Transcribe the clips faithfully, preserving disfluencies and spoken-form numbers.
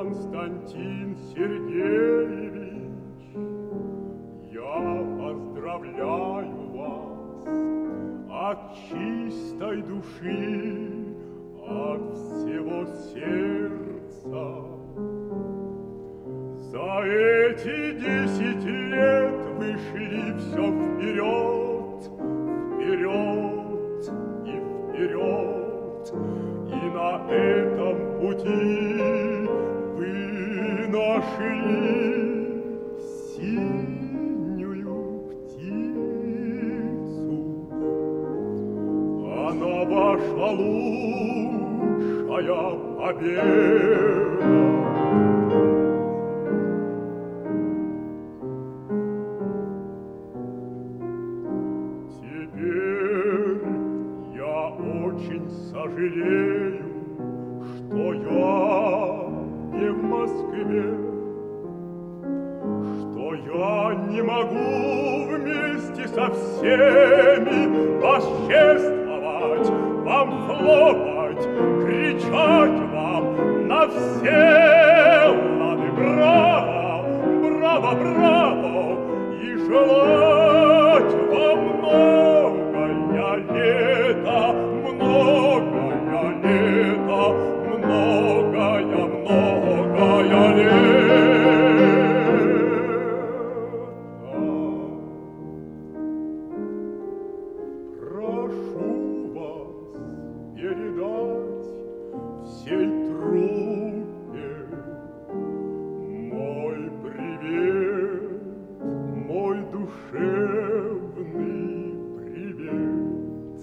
Константин Сергеевич, я поздравляю вас от чистой души, от всего сердца. За эти десять лет вы шли все вперед, вперед и вперед, и на этом пути вы нашли синюю птицу. Она ваша лучшая победа. Теперь я очень сожалею, что я не в Москве, что я не могу вместе со всеми восчествовать, вам хлопать, кричать вам на все лады браво, браво, браво, и желать вам многое лето, многое лето, многое, многое лето. Прошу вас передать всей труппе мой привет, мой душевный привет.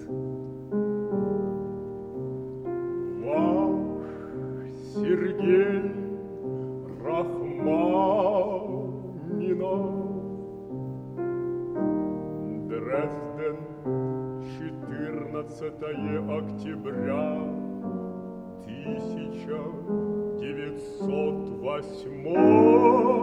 Ваш Сергей Рахманинов. Дрезден, четырнадцатое октября тысяча девятьсот восьмого.